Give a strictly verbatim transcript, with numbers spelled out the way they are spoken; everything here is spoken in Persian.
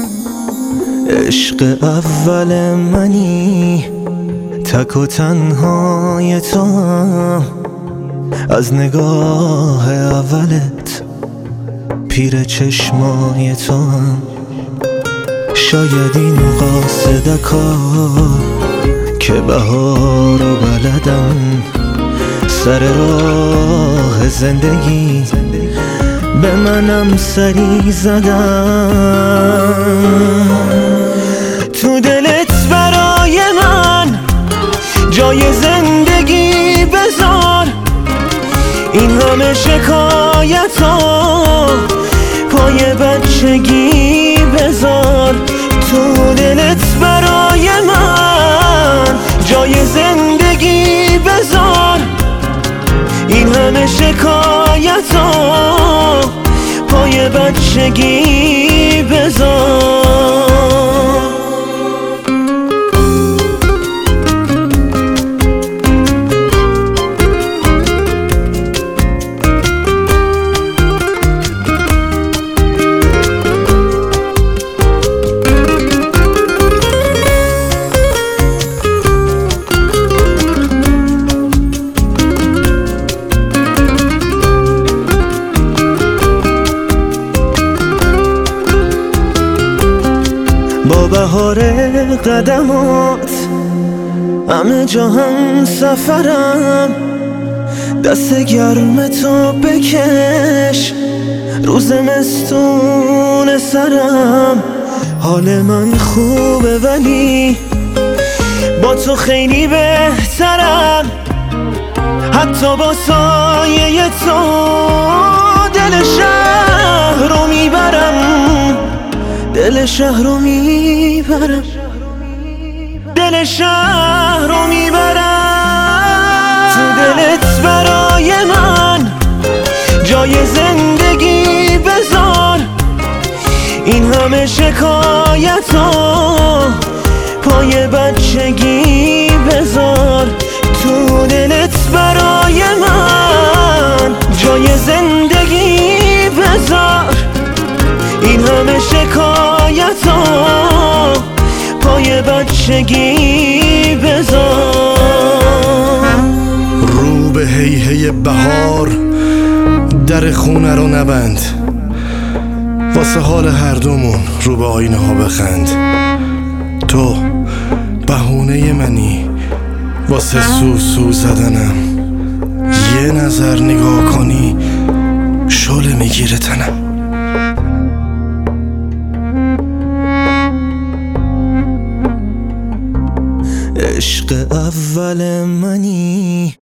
عشق اول منی، تک و تنهای تو هم، از نگاه اولت پیر چشمای تو هم. شاید این قاصدکا که بهار و بلدن، سر راه زندگی به منم سری زدن. تو دلت برای من جای زندگی بذار، این همه شکایتا پای بچگی بذار. تو دلت برای من جای زندگی بذار، این همه شکایتا پای بچگی بذار. با بهار قدمات همه جا هم سفرم، دست گرم تو بکش روز زمستون سرم. حال من خوبه ولی با تو خیلی بهترم، حتی با سایه تو دل شهر رو میبرم، دل شهر رو میبرم، دل شهر رو میبرم. تو دلت برای من جای زندگی بذار، این همه شکایتا پای بچگی بذار. تو دلت برای من جای زندگی بذار، این همه شکایتا پای بچگی بذار. رو به هی هی بهار در خونه رو نبند، واسه حال هر دومون رو به آینه ها بخند. تو بهونه منی واسه سو سو زدنم، یه نظر نگاه کنی شعله میگیره تنم. عشق اول منی،